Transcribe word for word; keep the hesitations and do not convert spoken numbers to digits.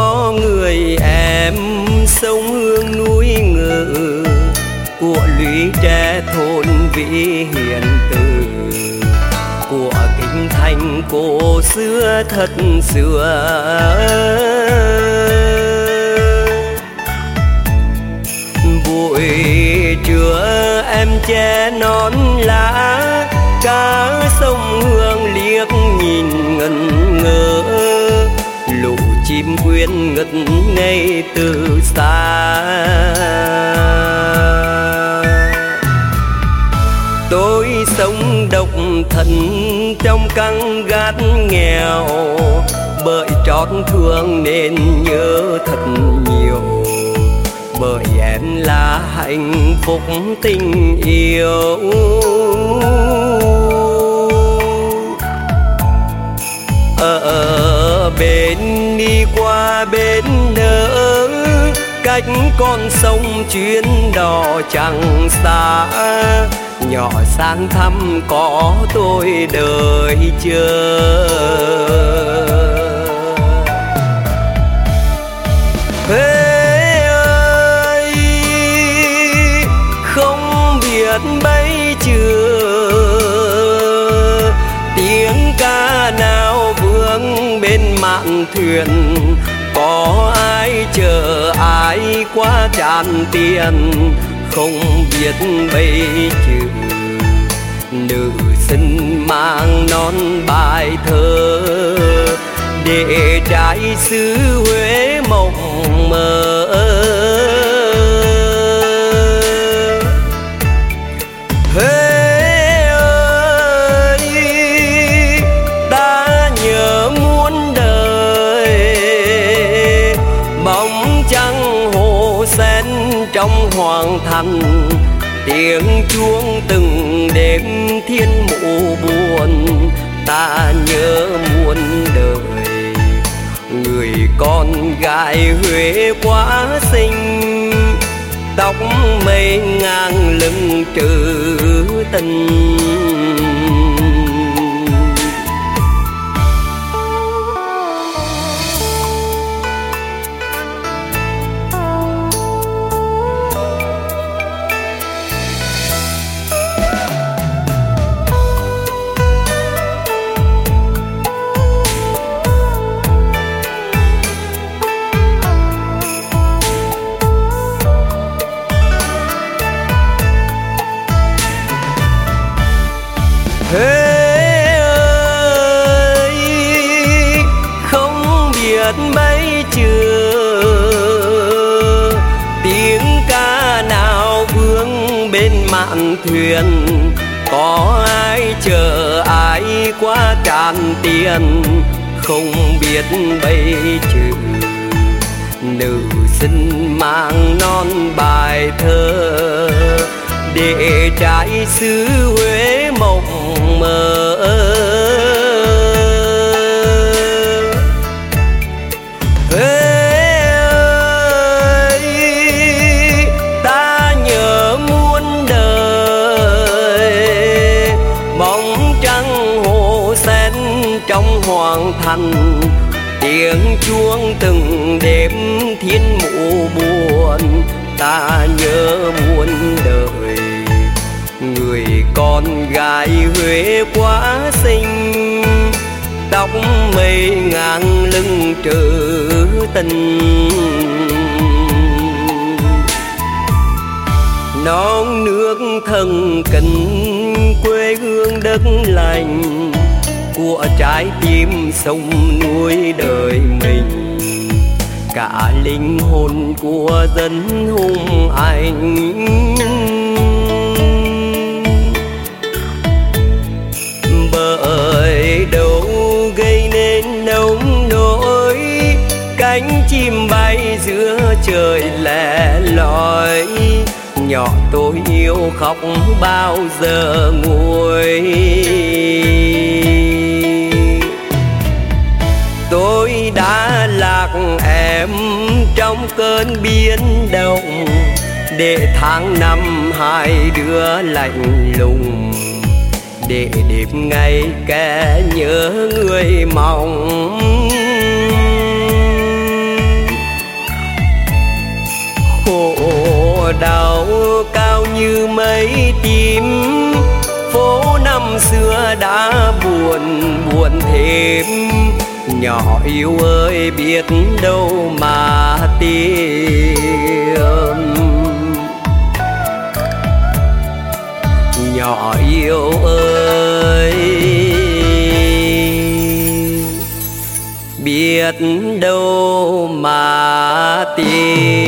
có người em sông hương núi ngự của lũy tre thôn Vĩ Hiền Từ, của kinh thành cổ xưa thật xưa. Buổi trưa em che nón lá, cá sông Hương liếc nhìn ngẩn ngơ, lũ chim quyên ngất ngây từ xa. Tôi sống độc thân trong căn gác nghèo, bởi trót thương nên nhớ thật nhiều, bởi em là hạnh phúc tình yêu. Ở bên đi qua bên đỡ, cách con sông chuyến đò chẳng xa, nhỏ sang thăm có tôi đợi chờ. Huế ơi, không biết bấy chưa tiếng ca nào vương bên mạn thuyền, có ai chờ ai qua tràn tiền, không biết bấy chữ nữ sinh mang non bài thơ, để trái xứ Huế mộng mơ. Huế ơi, ta nhớ muôn đời, bóng trăng hồ sen trong hoàng thành, tiếng chuông từng đêm thiên mụ buồn. Ta nhớ muôn đời, người con gái Huế quá xinh, tóc mây ngang lưng trữ tình. Huế ơi, không biết mấy chưa tiếng ca nào vương bên mạn thuyền, có ai chờ ai qua tràn tiền, không biết bấy chữ nữ sinh mang non bài thơ, để trái xứ Huế mộng mơ. Huế ơi, ta nhớ muôn đời, bóng trăng hồ sen trong hoàng thành, tiếng chuông từng đêm thiên mụ buồn. Ta nhớ muôn đời, người con gái Huế quá xinh, tóc mây ngang lưng trữ tình. Non nước thân kính quê hương đất lành, của trái tim sông núi đời mình, cả linh hồn của dân hùng anh. Bởi đâu gây nên nông nỗi, cánh chim bay giữa trời lẻ loi, nhỏ tôi yêu khóc bao giờ nguôi. Tôi đã lạc em trong cơn biến động, để tháng năm hai đứa lạnh lùng, để đêm ngày kẻ nhớ người mong. đào cao như mây tím. Phố năm xưa đã buồn buồn thêm, nhỏ yêu ơi biết đâu mà tìm. Nhỏ yêu ơi biết đâu mà tìm.